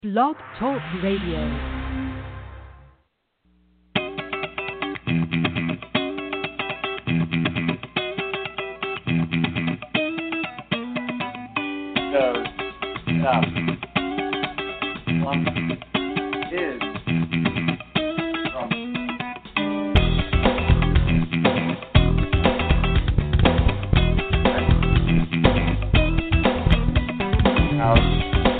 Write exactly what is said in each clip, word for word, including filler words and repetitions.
Blog Talk Radio. So, um, one is from house.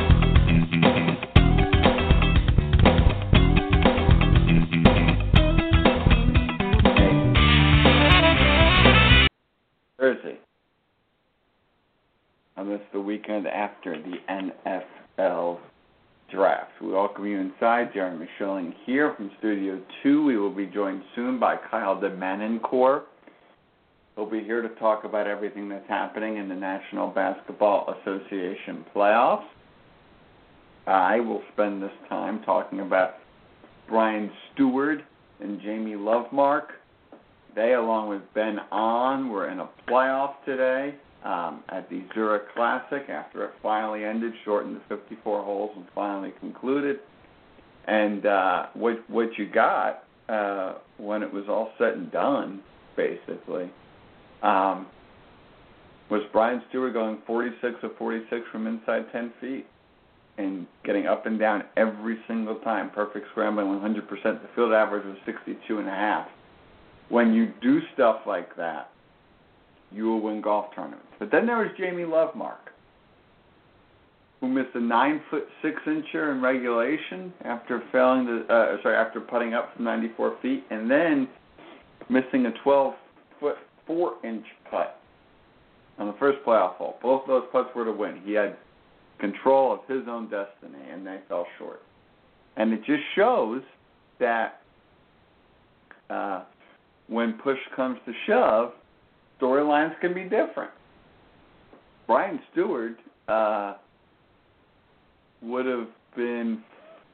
Thursday. And this is the weekend after the N F L draft. We welcome you inside. Jeremy Schilling here from Studio two. We will be joined soon by Kyle DeManencourt. He'll be here to talk about everything that's happening in the National Basketball Association playoffs. I will spend this time talking about Brian Stewart and Jamie Lovemark. They, along with Ben Ahn, were in a playoff today um, at the Zurich Classic after it finally ended, shortened to fifty-four holes and finally concluded. And uh, what what you got uh, when it was all said and done, basically, um, was Brian Stewart going forty-six of forty-six from inside ten feet and getting up and down every single time. Perfect scrambling, one hundred percent. The field average was sixty-two and a half. When you do stuff like that, you will win golf tournaments. But then there was Jamie Lovemark, who missed a nine foot six incher in regulation after failing to, uh, sorry, after putting up from ninety-four feet, and then missing a twelve foot four inch putt on the first playoff hole. Both of those putts were to win. He had control of his own destiny, and they fell short. And it just shows that uh, when push comes to shove, storylines can be different. Brian Stewart uh, would have been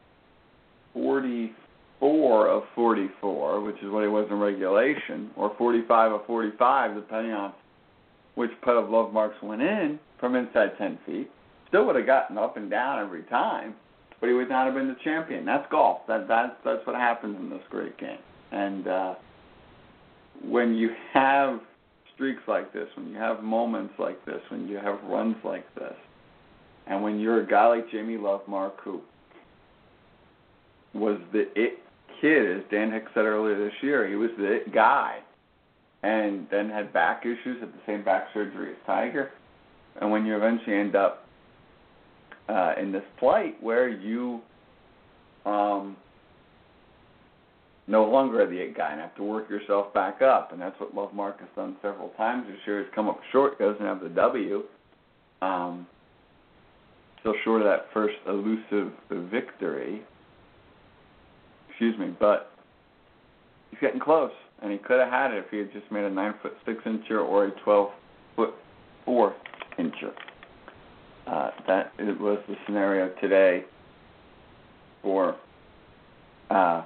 forty-four of forty-four, which is what he was in regulation, or forty-five of forty-five, depending on which putt of Lovemark's went in from inside ten feet. Still would have gotten up and down every time, but he would not have been the champion. That's golf. That, that's, that's what happens in this great game. And uh, when you have streaks like this, when you have moments like this, when you have runs like this, and when you're a guy like Jamie Lovemark, who was the it kid, as Dan Hicks said earlier this year, he was the it guy, and then had back issues, had the same back surgery as Tiger, and when you eventually end up uh, in this plight where you um, no longer are the it guy and have to work yourself back up. And that's what Lovemark has done several times this year. He's come up short. He doesn't have the W. Um, still short of that first elusive victory. Excuse me. But he's getting close. And he could have had it if he had just made a nine foot six incher or a twelve foot four incher. Uh, that it was the scenario today for uh,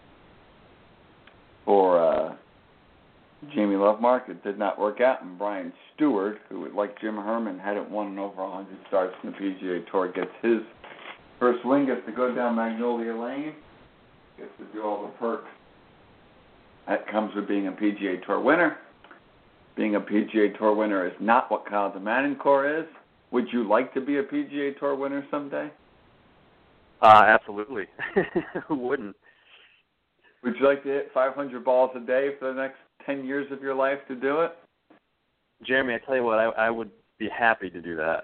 for uh, Jamie Lovemark. It did not work out, and Brian Stewart, who, like Jim Herman, hadn't won in over one hundred starts in the P G A Tour, gets his first win, gets to go down Magnolia Lane, gets to do all the perks. That comes with being a P G A Tour winner. Being a P G A Tour winner is not what Kyle DeManencourt is. Would you like to be a P G A Tour winner someday? Uh, absolutely. Who wouldn't? Would you like to hit five hundred balls a day for the next ten years of your life to do it? Jeremy, I tell you what, I, I would be happy to do that.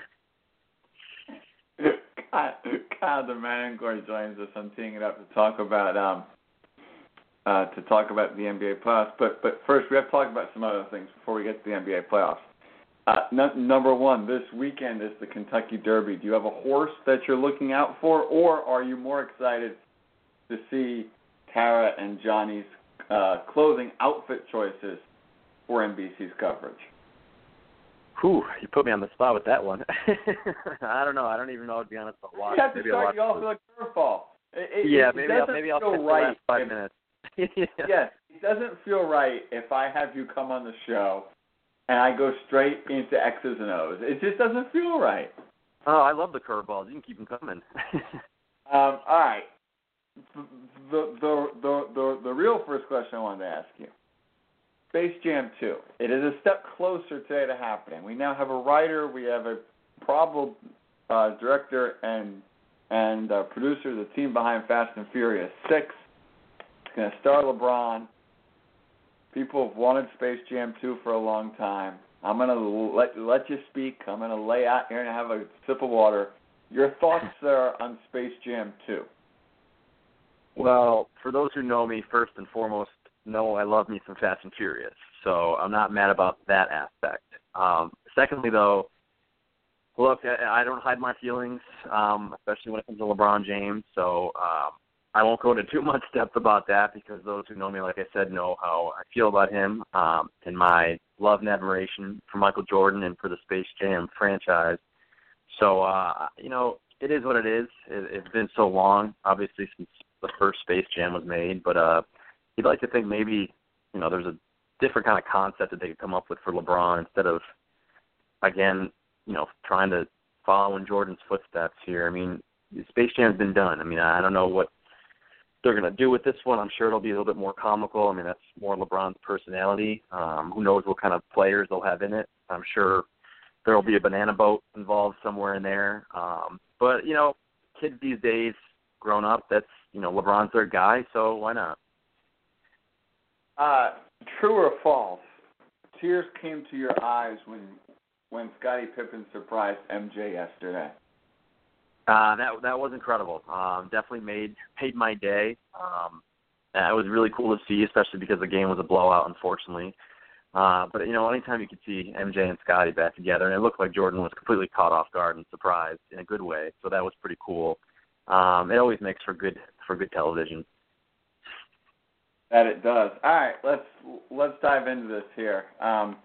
Kyle DeManencourt joins us on Teeing It Up to talk about um, uh, to talk about the N B A playoffs. But but first, we have to talk about some other things before we get to the N B A playoffs. Uh, no, number one, this weekend is the Kentucky Derby. Do you have a horse that you're looking out for, or are you more excited to see Tara and Johnny's uh, clothing outfit choices for N B C's coverage? Whew, you put me on the spot with that one. I don't know. I don't even know, to be honest. I'll watch. You have to maybe start you off with a curveball. It, it, yeah, it maybe I'll, maybe I'll take the last five if, minutes. yeah. Yes, it doesn't feel right if I have you come on the show and I go straight into X's and O's. It just doesn't feel right. Oh, I love the curveballs. You can keep them coming. um, all right. The, the, the, the, the real first question I wanted to ask you. Space Jam two. It is a step closer today to happening. We now have a writer. We have a probable uh, director and and uh, producer, the team behind Fast and Furious six. It's going to star LeBron. People have wanted Space Jam two for a long time. I'm going to let let you speak. I'm going to lay out here and have a sip of water. Your thoughts, sir, on Space Jam two? Well, for those who know me, first and foremost, know I love me some Fast and Furious, so I'm not mad about that aspect. Um, secondly, though, look, I, I don't hide my feelings, um, especially when it comes to LeBron James, so um, I won't go into too much depth about that because those who know me, like I said, know how I feel about him um, and my love and admiration for Michael Jordan and for the Space Jam franchise. So, uh, you know, it is what it is. It, it's been so long, obviously, since the first Space Jam was made, but uh, you'd like to think maybe, you know, there's a different kind of concept that they could come up with for LeBron instead of, again, you know, trying to follow in Jordan's footsteps here. I mean, Space Jam's been done. I mean, I don't know what they're going to do with this one. I'm sure it'll be a little bit more comical. I mean, that's more LeBron's personality. Um, who knows what kind of players they'll have in it. I'm sure there will be a banana boat involved somewhere in there. Um, but, you know, kids these days, grown up, that's, you know, LeBron's their guy, so why not? Uh, true or false? Tears came to your eyes when when Scottie Pippen surprised M J yesterday. Uh, that that was incredible. Um, definitely made made my day. Um, it was really cool to see, especially because the game was a blowout, unfortunately. Uh, but, you know, anytime you could see M J and Scottie back together, and it looked like Jordan was completely caught off guard and surprised in a good way, so that was pretty cool. Um, it always makes for good for good television. That it does. All right, let's let's dive into this here. Um,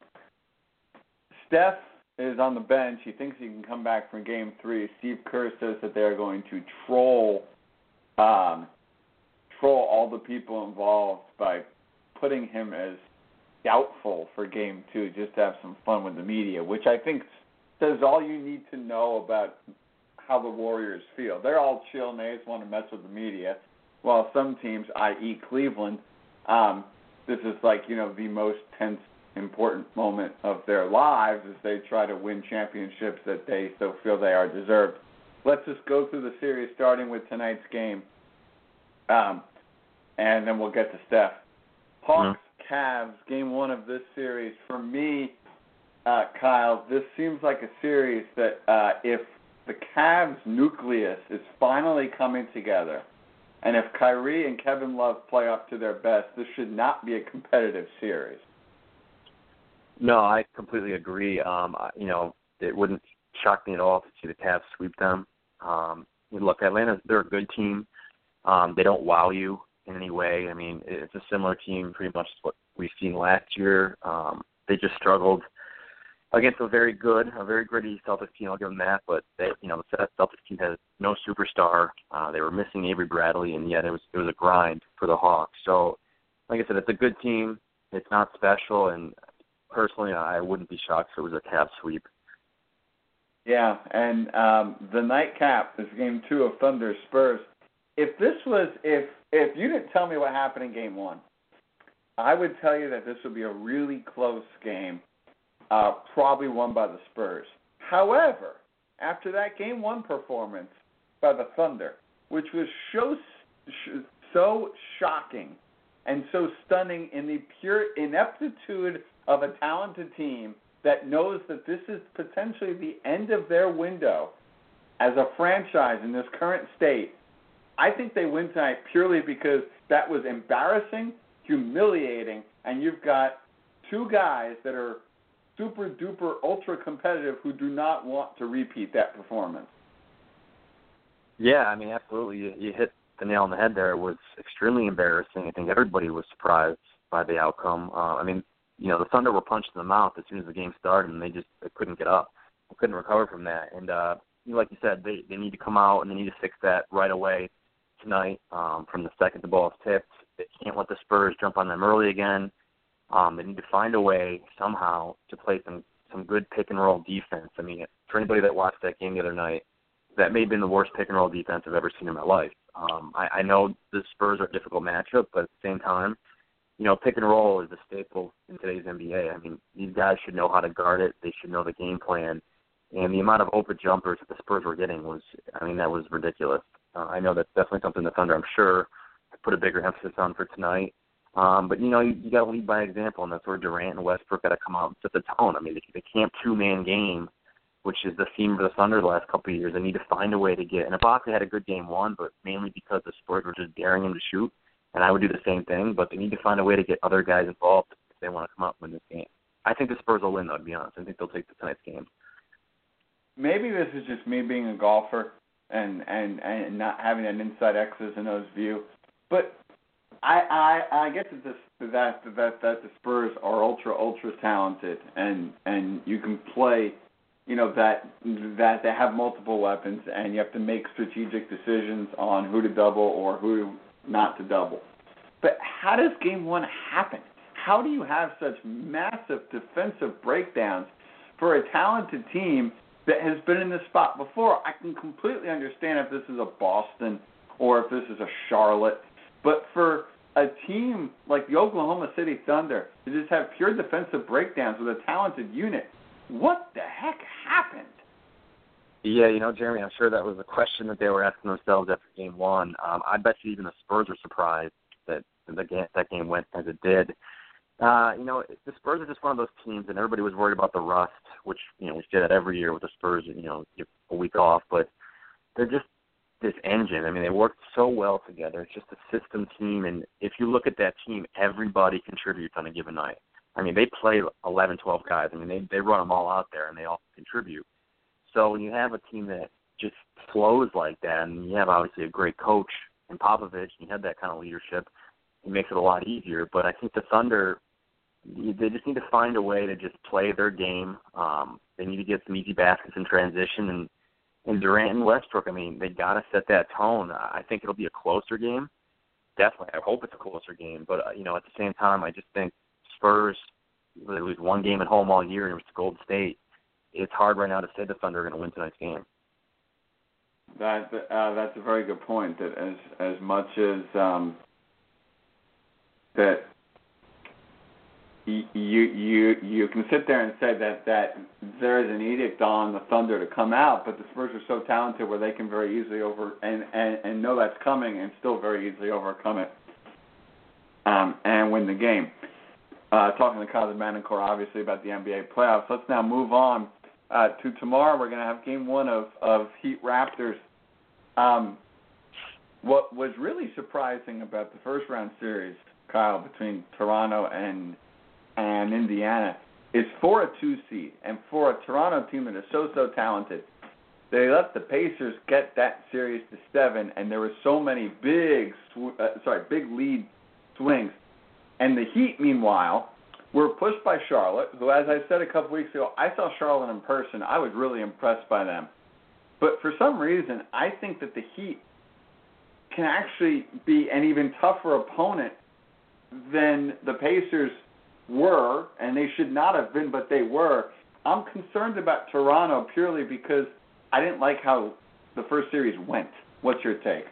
Steph is on the bench. He thinks he can come back from Game Three. Steve Kerr says that they are going to troll um, troll all the people involved by putting him as doubtful for Game Two, just to have some fun with the media, which I think says all you need to know about how the Warriors feel. They're all chill and they just want to mess with the media, while some teams, that is. Cleveland, um, this is like, you know, the most tense, important moment of their lives as they try to win championships that they so feel they are deserved. Let's just go through the series, starting with tonight's game, um, and then we'll get to Steph. Hawks, mm-hmm. Cavs, game one of this series. For me, uh, Kyle, this seems like a series that uh, if the Cavs nucleus is finally coming together, and if Kyrie and Kevin Love play up to their best, this should not be a competitive series. No, I completely agree. Um, you know, it wouldn't shock me at all to see the Cavs sweep them. Um, look, Atlanta, they're a good team. Um, they don't wow you in any way. I mean, it's a similar team pretty much to what we've seen last year. Um, they just struggled against a very good, a very gritty Celtics team. I'll give them that, but they, you know, the Celtics team has no superstar. Uh, they were missing Avery Bradley, and yet it was it was a grind for the Hawks. So, like I said, it's a good team. It's not special, and personally, I wouldn't be shocked if it was a Cavs sweep. Yeah, and um, the nightcap is Game Two of Thunder Spurs. If this was, if if you didn't tell me what happened in Game One, I would tell you that this would be a really close game. Uh, probably won by the Spurs. However, after that Game One performance by the Thunder, which was so, so shocking and so stunning in the pure ineptitude of a talented team that knows that this is potentially the end of their window as a franchise in this current state, I think they win tonight purely because that was embarrassing, humiliating, and you've got two guys that are super duper ultra competitive who do not want to repeat that performance. Yeah, I mean, absolutely. You, you hit the nail on the head there. It was extremely embarrassing. I think everybody was surprised by the outcome. Uh, I mean, you know, the Thunder were punched in the mouth as soon as the game started, and they just they couldn't get up. They couldn't recover from that. And uh, like you said, they, they need to come out and they need to fix that right away tonight um, from the second the ball is tipped. They can't let the Spurs jump on them early again. Um, they need to find a way somehow to play some, some good pick and roll defense. I mean, for anybody that watched that game the other night, that may have been the worst pick and roll defense I've ever seen in my life. Um, I, I know the Spurs are a difficult matchup, but at the same time, you know, pick and roll is a staple in today's N B A. I mean, these guys should know how to guard it. They should know the game plan. And the amount of open jumpers that the Spurs were getting was, I mean, that was ridiculous. Uh, I know that's definitely something the Thunder, I'm sure, put a bigger emphasis on for tonight. Um, but, you know, you, you got to lead by example, and that's where Durant and Westbrook got to come out and set the tone. I mean, the, the camp two-man game, which is the theme for the Thunder the last couple of years, they need to find a way to get. And Ibaka had a good game one, but mainly because the Spurs were just daring him to shoot, and I would do the same thing, but they need to find a way to get other guys involved if they want to come out and win this game. I think the Spurs will win, though, to be honest. I think they'll take tonight's game. Maybe this is just me being a golfer and, and, and not having an inside X's and O's view, but I, I I get that this that that that the Spurs are ultra ultra talented and and you can play, you know, that that they have multiple weapons and you have to make strategic decisions on who to double or who not to double. But how does game one happen? How do you have such massive defensive breakdowns for a talented team that has been in this spot before? I can completely understand if this is a Boston or if this is a Charlotte, but for a team like the Oklahoma City Thunder to just have pure defensive breakdowns with a talented unit, what the heck happened? Yeah, you know, Jeremy, I'm sure that was a question that they were asking themselves after game one. Um, I bet you even the Spurs were surprised that the game, that game went as it did. Uh, you know, the Spurs are just one of those teams, and everybody was worried about the rust, which, you know, we say that every year with the Spurs, you know, give a week off, but they're just this engine. I mean, they work so well together. It's just a system team, and if you look at that team, everybody contributes on a given night. I mean, they play eleven, twelve guys. I mean, they they run them all out there, and they all contribute. So when you have a team that just flows like that, and you have obviously a great coach in Popovich, and you have that kind of leadership, it makes it a lot easier. But I think the Thunder, they just need to find a way to just play their game. Um, they need to get some easy baskets in transition, and And Durant and Westbrook, I mean, they got to set that tone. I think it'll be a closer game. Definitely. I hope it's a closer game. But, uh, you know, at the same time, I just think Spurs, they lose one game at home all year, and it's Golden State. It's hard right now to say the Thunder are going to win tonight's game. That uh, that's a very good point. That as as much as um, that you you you can sit there and say that, that there is an edict on the Thunder to come out, but the Spurs are so talented where they can very easily over and, and, and know that's coming and still very easily overcome it um, and win the game. Uh, talking to Kyle Manencore, obviously, about the N B A playoffs. Let's now move on uh, to tomorrow. We're going to have game one of, of Heat Raptors. Um, what was really surprising about the first round series, Kyle, between Toronto and and Indiana, is for a two seed and for a Toronto team that is so, so talented. They let the Pacers get that series to seven, and there were so many big, sw- uh, sorry, big lead swings. And the Heat, meanwhile, were pushed by Charlotte, who, as I said a couple weeks ago, I saw Charlotte in person. I was really impressed by them. But for some reason, I think that the Heat can actually be an even tougher opponent than the Pacers were, and they should not have been, but they were. I'm concerned about Toronto purely because I didn't like how the first series went. What's your take?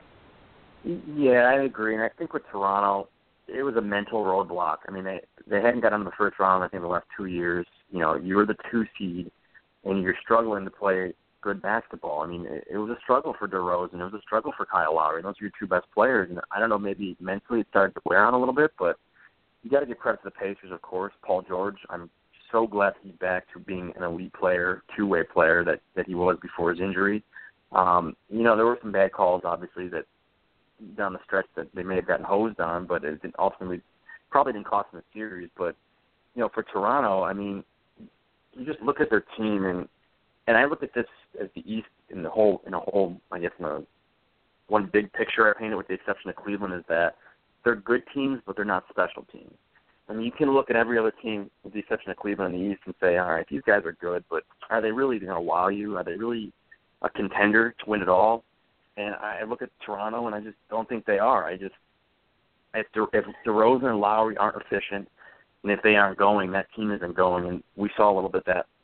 Yeah, I agree. And I think with Toronto, it was a mental roadblock. I mean, they they hadn't got on the first round, I think, the last two years. You know, you were the two seed, and you're struggling to play good basketball. I mean, it, it was a struggle for DeRozan. It was a struggle for Kyle Lowry. Those are your two best players. And I don't know, maybe mentally it started to wear on a little bit, but you got to give credit to the Pacers, of course. Paul George, I'm so glad he's back to being an elite player, two-way player that, that he was before his injury. Um, you know, there were some bad calls, obviously, that down the stretch that they may have gotten hosed on, but it didn't ultimately probably didn't cost them the series. But, you know, for Toronto, I mean, you just look at their team, and and I look at this as the East in the whole, in a whole, I guess, in a, one big picture I painted with the exception of Cleveland is that they're good teams, but they're not special teams. I mean, you can look at every other team with the exception of Cleveland in the East and say, all right, these guys are good, but are they really going to wow you? Are they really a contender to win it all? And I look at Toronto, and I just don't think they are. I just, if, De, if DeRozan and Lowry aren't efficient, and if they aren't going, that team isn't going. And we saw a little bit that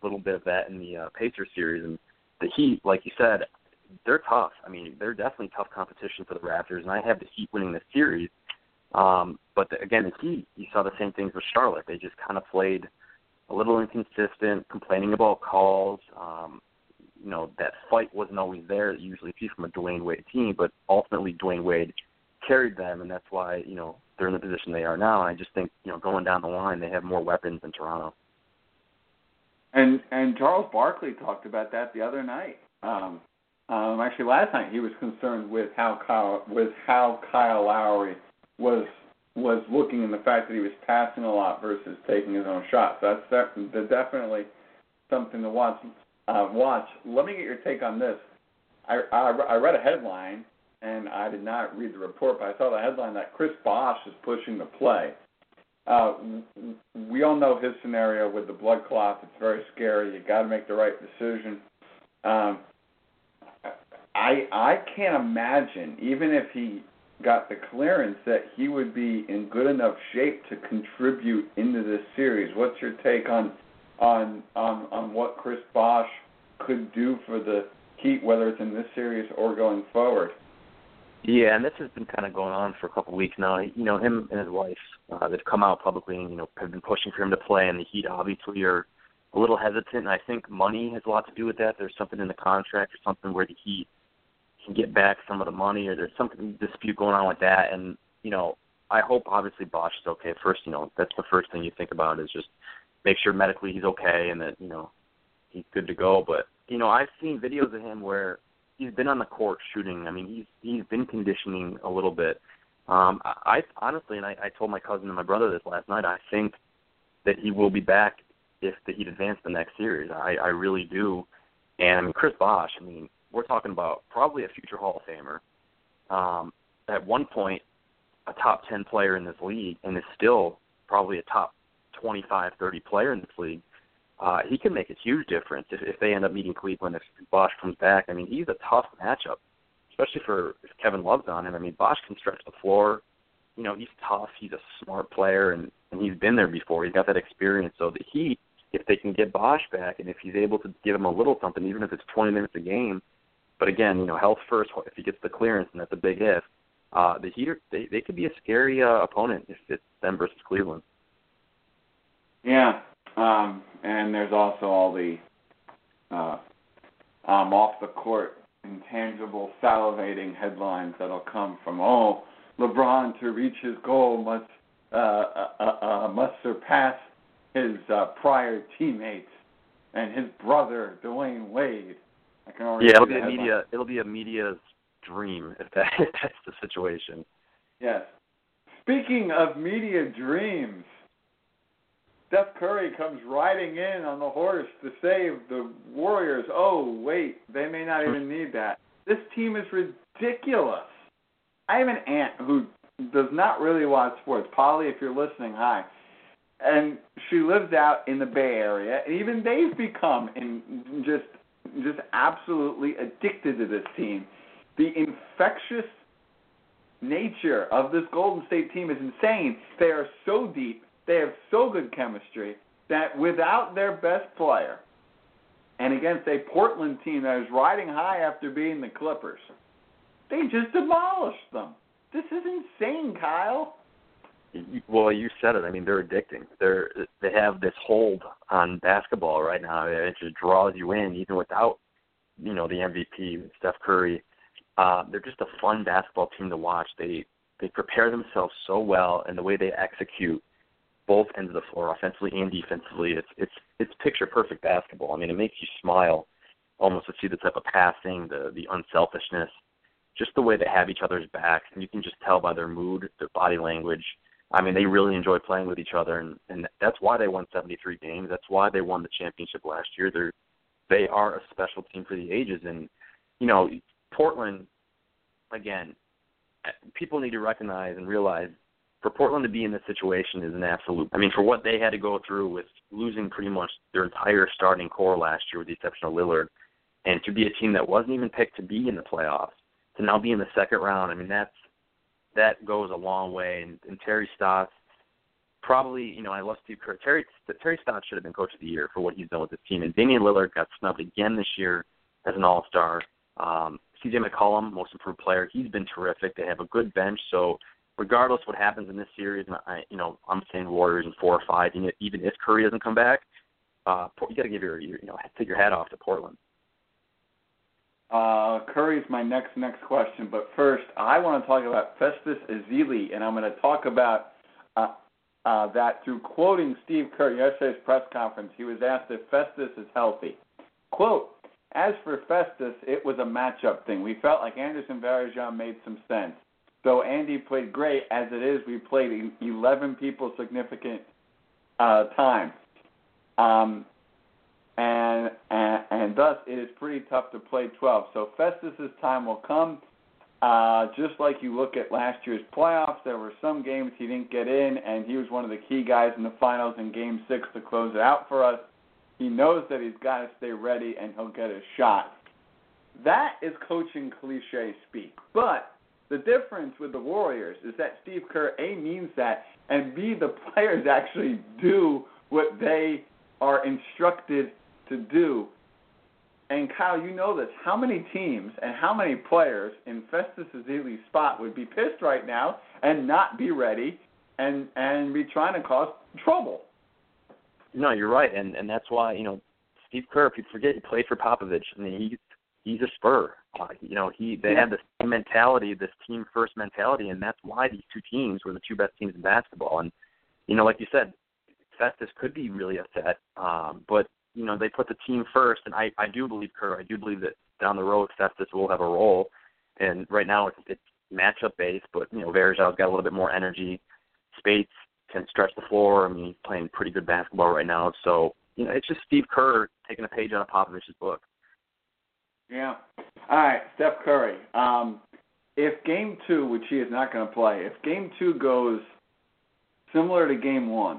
little bit of that in the uh, Pacers series. And the Heat, like you said, they're tough. I mean, they're definitely tough competition for the Raptors, and I have the Heat winning the series. Um, but, the, again, the Heat, you saw the same things with Charlotte. They just kind of played a little inconsistent, complaining about calls. Um, you know, that fight wasn't always there that you usually see from a Dwayne Wade team, but ultimately Dwayne Wade carried them, and that's why, you know, they're in the position they are now. And I just think, you know, going down the line, they have more weapons than Toronto. And and Charles Barkley talked about that the other night. Um, um, actually, last night he was concerned with how Kyle with how Kyle Lowry was was looking, and the fact that he was passing a lot versus taking his own shots. So that's def- definitely something to watch. Uh, watch. Let me get your take on this. I, I I read a headline, and I did not read the report, but I saw the headline that Chris Bosh is pushing to play. Uh, we all know his scenario with the blood clot. It's very scary. You got to make the right decision. Um, I I can't imagine, even if he got the clearance, that he would be in good enough shape to contribute into this series. What's your take on on on, on what Chris Bosh could do for the Heat, whether it's in this series or going forward? Yeah, and this has been kind of going on for a couple of weeks now. You know, him and his wife, uh, they've come out publicly and, you know, have been pushing for him to play, and the Heat obviously are a little hesitant, and I think money has a lot to do with that. There's something in the contract or something where the Heat can get back some of the money, or there's something dispute going on with that. And, you know, I hope obviously Bosh is okay. First, you know, that's the first thing you think about is just make sure medically he's okay and that, you know, he's good to go. But, you know, I've seen videos of him where he's been on the court shooting. I mean, he's he's been conditioning a little bit. Um, I, I honestly, and I, I told my cousin and my brother this last night, I think that he will be back if the Heat advance the next series. I, I really do. And, I mean, Chris Bosh, I mean, we're talking about probably a future Hall of Famer. Um, at one point, a top ten player in this league, and is still probably a top twenty-five, thirty player in this league. Uh, he can make a huge difference if, if they end up meeting Cleveland, if Bosh comes back. I mean, he's a tough matchup, especially for if Kevin Love's on him. I mean, Bosh can stretch the floor. You know, he's tough. He's a smart player, and, and he's been there before. He's got that experience. So the Heat, if they can get Bosh back, and if he's able to give him a little something, even if it's twenty minutes a game, but again, you know, health first, if he gets the clearance, and that's a big if, uh, the Heat, are, they, they could be a scary uh, opponent if it's them versus Cleveland. Yeah. Um, and there's also all the uh, um, off-the-court, intangible, salivating headlines that'll come from, oh, LeBron, to reach his goal, must uh, uh, uh, must surpass his uh, prior teammates and his brother, Dwayne Wade. I can already yeah, it'll see be the a headline. media. It'll be a media's dream if, that, if that's the situation. Yes. Speaking of media dreams, Steph Curry comes riding in on the horse to save the Warriors. Oh, wait, they may not even need that. This team is ridiculous. I have an aunt who does not really watch sports. Polly, if you're listening, hi. And she lives out in the Bay Area, and even they've become in just just absolutely addicted to this team. The infectious nature of this Golden State team is insane. They are so deep. They have so good chemistry that without their best player, and against a Portland team that is riding high after beating the Clippers, they just demolished them. This is insane, Kyle. Well, you said it. I mean, they're addicting. They're they have this hold on basketball right now. It just draws you in, even without, you know, the M V P, Steph Curry. Uh, they're just a fun basketball team to watch. They they prepare themselves so well, and the way they execute both ends of the floor, offensively and defensively, it's it's it's picture perfect basketball. I mean, it makes you smile almost to see the type of passing, the the unselfishness, just the way they have each other's backs, and you can just tell by their mood, their body language. I mean, they really enjoy playing with each other, and, and that's why they won seventy-three games. That's why they won the championship last year. They're they are a special team for the ages, and you know, Portland, again, people need to recognize and realize, for Portland to be in this situation is an absolute, I mean, for what they had to go through with losing pretty much their entire starting core last year with the exception of Lillard, and to be a team that wasn't even picked to be in the playoffs, to now be in the second round, I mean, that's that goes a long way. And, and Terry Stotts probably, you know, I love Steve Kerr. Terry, Terry Stotts should have been coach of the year for what he's done with his team. And Damian Lillard got snubbed again this year as an all-star. Um, C J McCollum, most improved player, he's been terrific. They have a good bench. So regardless what happens in this series, and I, you know, I'm saying Warriors in four or five, even if Curry doesn't come back, uh, you got to give your, your, you know, take your hat off to Portland. Uh, Curry's my next next question, but first I want to talk about Festus Ezeli, and I'm going to talk about uh, uh, that through quoting Steve Kerr yesterday's press conference. He was asked if Festus is healthy. Quote, as for Festus, it was a matchup thing. We felt like Anderson Varejão made some sense. Though Andy played great, as it is, we played eleven people significant uh, times. Um, And, and and thus it is pretty tough to play twelve. So Festus's time will come. Uh, just like you look at last year's playoffs, there were some games he didn't get in, and he was one of the key guys in the finals in Game Six to close it out for us. He knows that he's got to stay ready, and he'll get a shot. That is coaching cliche speak. But the difference with the Warriors is that Steve Kerr, A, means that, and B, the players actually do what they are instructed to do. And Kyle, you know this. How many teams and how many players in Festus Ezeli's spot would be pissed right now and not be ready and and be trying to cause trouble? No, you're right, and and that's why, you know, Steve Kerr, if you forget, he played for Popovich. I mean, he he's a Spur. Uh, you know, he they yeah. have this mentality, this team first mentality, and that's why these two teams were the two best teams in basketball. And you know, like you said, Festus could be really upset, um, but you know, they put the team first, and I, I do believe Kerr. I do believe that down the road, Festus will have a role. And right now, it's, it's matchup based, but you know, Varejão's got a little bit more energy. Speights can stretch the floor. I mean, he's playing pretty good basketball right now. So you know, it's just Steve Kerr taking a page out of Popovich's book. Yeah. All right, Steph Curry. Um, if Game Two, which he is not going to play, if Game Two goes similar to Game One,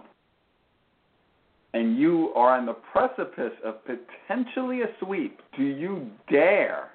and you are on the precipice of potentially a sweep, do you dare,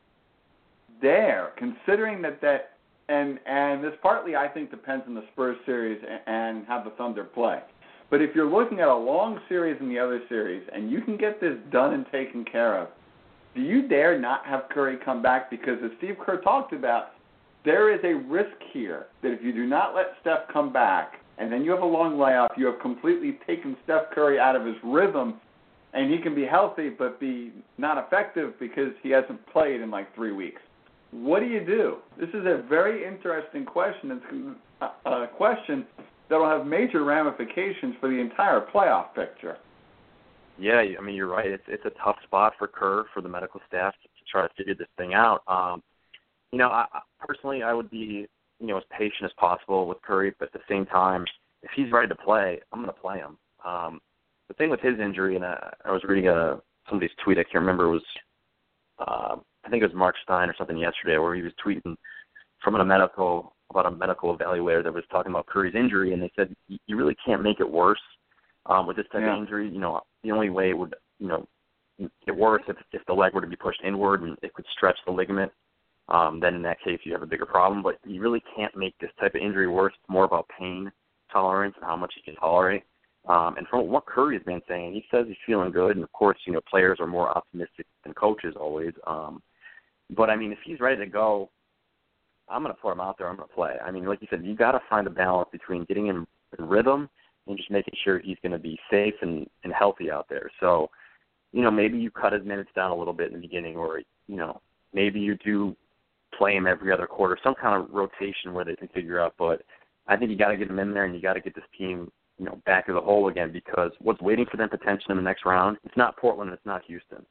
dare, considering that that, and, and this partly I think depends on the Spurs series and, and how the Thunder play. But if you're looking at a long series in the other series and you can get this done and taken care of, do you dare not have Curry come back? Because as Steve Kerr talked about, there is a risk here that if you do not let Steph come back, and then you have a long layoff, you have completely taken Steph Curry out of his rhythm, and he can be healthy but be not effective because he hasn't played in like three weeks. What do you do? This is a very interesting question. It's a question that will have major ramifications for the entire playoff picture. Yeah, I mean, you're right. It's it's a tough spot for Kerr, for the medical staff to, to try to figure this thing out. Um, you know, I, personally, I would be, you know, as patient as possible with Curry, but at the same time, if he's ready to play, I'm going to play him. Um, the thing with his injury, and I, I was reading a, somebody's tweet, I can't remember, it was, uh, I think it was Mark Stein or something yesterday, where he was tweeting from a medical, about a medical evaluator that was talking about Curry's injury, and they said, you really can't make it worse um, with this type yeah. of injury. You know, the only way it would, you know, get worse if, if the leg were to be pushed inward and it could stretch the ligament. Um, then in that case you have a bigger problem. But you really can't make this type of injury worse. It's more about pain tolerance and how much he can tolerate. Um, and from what Curry has been saying, he says he's feeling good. And, of course, you know, players are more optimistic than coaches always. Um, but, I mean, if he's ready to go, I'm going to put him out there. I'm going to play. I mean, like you said, you got to find a balance between getting him in rhythm and just making sure he's going to be safe and, and healthy out there. So, you know, maybe you cut his minutes down a little bit in the beginning, or, you know, maybe you do play him every other quarter, some kind of rotation where they can figure out. But I think you got to get him in there, and you got to get this team, you know, back of the hole again, because what's waiting for them potentially in the next round, it's not Portland, it's not Houston.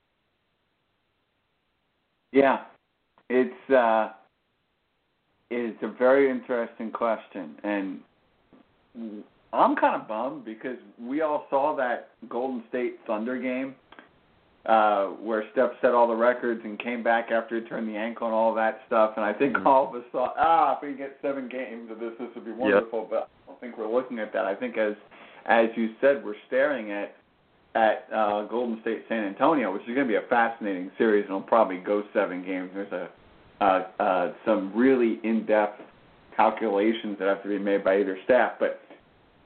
Yeah, it's uh, it's a very interesting question, and I'm kind of bummed because we all saw that Golden State Thunder game uh, where Steph set all the records and came back after he turned the ankle and all that stuff. And I think mm-hmm. all of us thought, ah, if we get seven games of this, this would be wonderful. Yep. But I don't think we're looking at that. I think, as as you said, we're staring at at uh, Golden State San Antonio, which is going to be a fascinating series, and it'll probably go seven games. There's a uh, uh, some really in-depth calculations that have to be made by either staff. But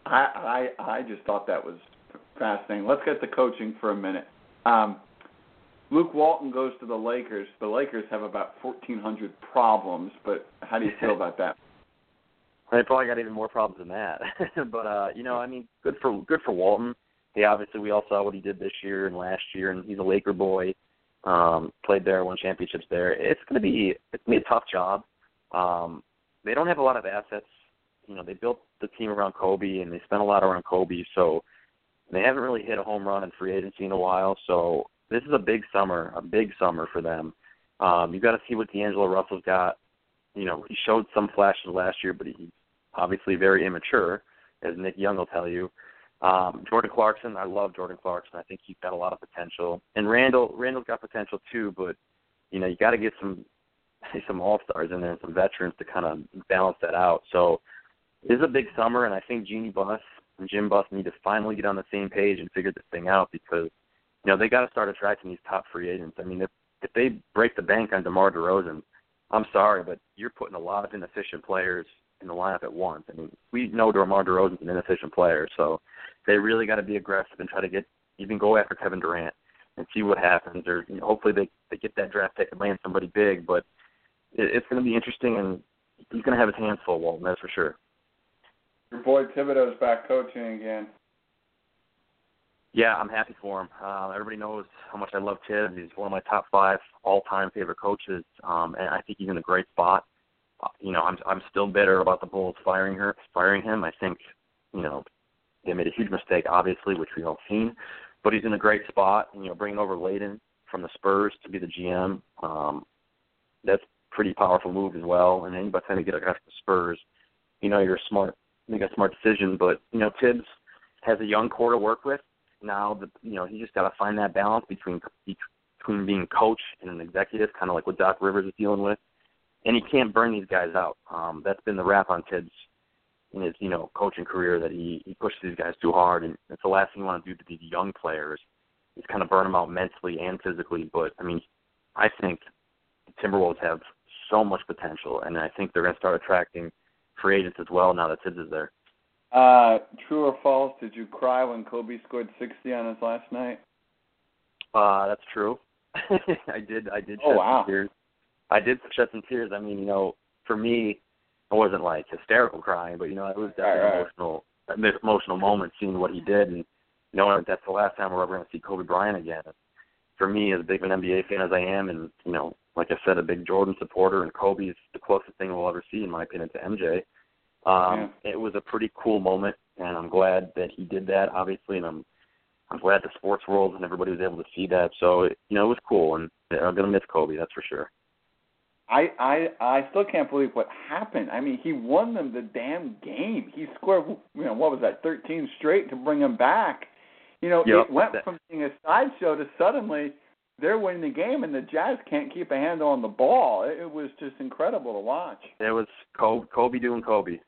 I, I I just thought that was fascinating. Let's get to coaching for a minute. Um, Luke Walton goes to the Lakers. The Lakers have about fourteen hundred problems, but how do you feel about that? They probably got even more problems than that. but uh, you know, I mean, good for good for Walton. He obviously we all saw what he did this year and last year, and he's a Laker boy. Um, played there, won championships there. It's gonna be it's gonna be a tough job. Um, they don't have a lot of assets. You know, they built the team around Kobe, and they spent a lot around Kobe, so they haven't really hit a home run in free agency in a while. So this is a big summer, a big summer for them. Um, you've got to see what D'Angelo Russell's got. You know, he showed some flashes last year, but he's obviously very immature, as Nick Young will tell you. Um, Jordan Clarkson, I love Jordan Clarkson. I think he's got a lot of potential. And Randall, Randall's got potential too, but, you know, you got to get some some all-stars in there and some veterans to kind of balance that out. So it is a big summer, and I think Jeannie Buss and Jim Buss need to finally get on the same page and figure this thing out because, you know, they got to start attracting these top free agents. I mean, if, if they break the bank on DeMar DeRozan, I'm sorry, but you're putting a lot of inefficient players in the lineup at once. I mean, we know DeMar DeRozan's an inefficient player, so they really got to be aggressive and try to get even go after Kevin Durant and see what happens. Or you know, hopefully they they get that draft pick and land somebody big. But it, it's going to be interesting, and he's going to have his hands full, Walton, that's for sure. Your boy Thibodeau's back coaching again. Yeah, I'm happy for him. Uh, everybody knows how much I love Tibbs. He's one of my top five all-time favorite coaches, um, and I think he's in a great spot. Uh, you know, I'm I'm still bitter about the Bulls firing her, firing him. I think, you know, they made a huge mistake, obviously, which we've all seen. But he's in a great spot. And, you know, bringing over Layden from the Spurs to be the G M, um, that's a pretty powerful move as well. And then by the time you get after the Spurs, you know, you're smart, make a smart decision. But, you know, Tibbs has a young core to work with. Now, the, you know, he just got to find that balance between between being coach and an executive, kind of like what Doc Rivers is dealing with. And he can't burn these guys out. Um, that's been the rap on Tibbs in his, you know, coaching career, that he, he pushes these guys too hard. And that's the last thing you want to do to these young players is kind of burn them out mentally and physically. But, I mean, I think the Timberwolves have so much potential, and I think they're going to start attracting free agents as well now that Tibbs is there. Uh, true or false, did you cry when Kobe scored sixty on his last night? Uh, that's true. I did. I did. Oh, shed wow. some tears. I did shed some tears. I mean, you know, for me, I wasn't like hysterical crying, but you know, it was definitely right, right. emotional, an emotional moment seeing what he did, and knowing that that's the last time we're ever going to see Kobe Bryant again. For me, as big of an N B A fan as I am, and you know, like I said, a big Jordan supporter, and Kobe is the closest thing we'll ever see, in my opinion, to M J. Um, yeah. It was a pretty cool moment, and I'm glad that he did that, obviously, and I'm I'm glad the sports world and everybody was able to see that. So, it, you know, it was cool, and I'm going to miss Kobe, that's for sure. I, I I still can't believe what happened. I mean, he won them the damn game. He scored, you know, what was that, thirteen straight to bring them back. You know, yep. It went from being a sideshow to suddenly they're winning the game, and the Jazz can't keep a handle on the ball. It, it was just incredible to watch. It was Kobe, Kobe doing Kobe.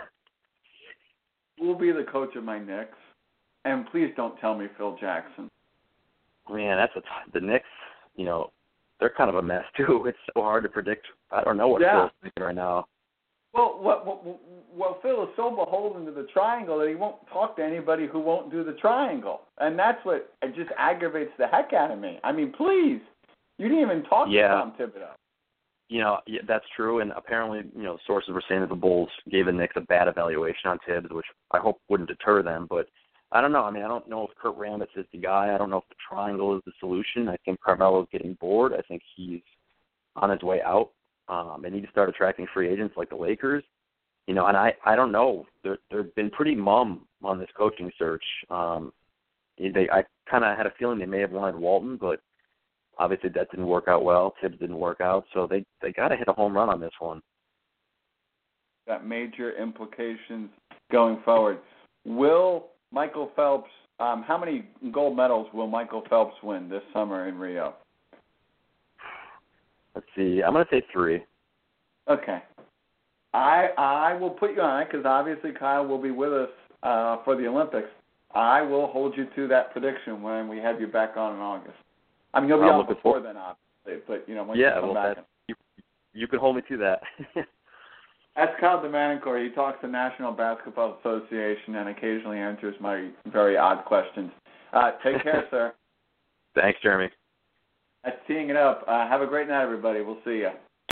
Who will be the coach of my Knicks? And please don't tell me Phil Jackson. Man, that's a t- the Knicks, you know, they're kind of a mess, too. It's so hard to predict. I don't know what yeah. Phil's thinking right now. Well, what, what, well, Phil is so beholden to the triangle that he won't talk to anybody who won't do the triangle. And that's what it just aggravates the heck out of me. I mean, please, you didn't even talk yeah. to Tom Thibodeau. You know, yeah, that's true. And apparently, you know, sources were saying that the Bulls gave the Knicks a bad evaluation on Tibbs, which I hope wouldn't deter them. But I don't know. I mean, I don't know if Kurt Rambis is the guy. I don't know if the triangle is the solution. I think Carmelo's getting bored. I think he's on his way out. Um, they need to start attracting free agents like the Lakers. You know, and I, I don't know. They're, they've been pretty mum on this coaching search. Um, they I kind of had a feeling they may have wanted Walton, but obviously that didn't work out well. Tibbs didn't work out. So they, they got to hit a home run on this one. Got major implications going forward. Will Michael Phelps, um, how many gold medals will Michael Phelps win this summer in Rio? Let's see. I'm going to say three. Okay. I I will put you on it because obviously Kyle will be with us uh, for the Olympics. I will hold you to that prediction when we have you back on in August. I mean, you'll be I'm on before then, obviously, but, you know, when yeah, you come well, back. that, you, you can hold me to that. That's Kyle DeManicore. He talks to National Basketball Association and occasionally answers my very odd questions. Uh, take care, sir. Thanks, Jeremy. That's teeing it up. Uh, have a great night, everybody. We'll see you.